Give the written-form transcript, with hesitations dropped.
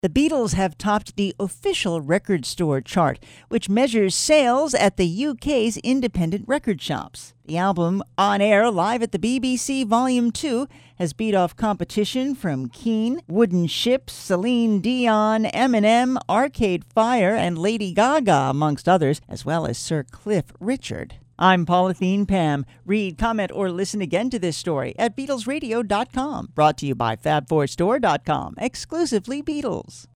The Beatles have topped the official record store chart, which measures sales at the UK's independent record shops. The album, on air live at the BBC Volume 2, has beat off competition from Keane, Wooden Ships, Celine Dion, Eminem, Arcade Fire, and Lady Gaga, amongst others, as well as Sir Cliff Richard. I'm Pauline Pam. Read, comment, or listen again to this story at BeatlesRadio.com. Brought to you by Fab4Store.com. Exclusively Beatles.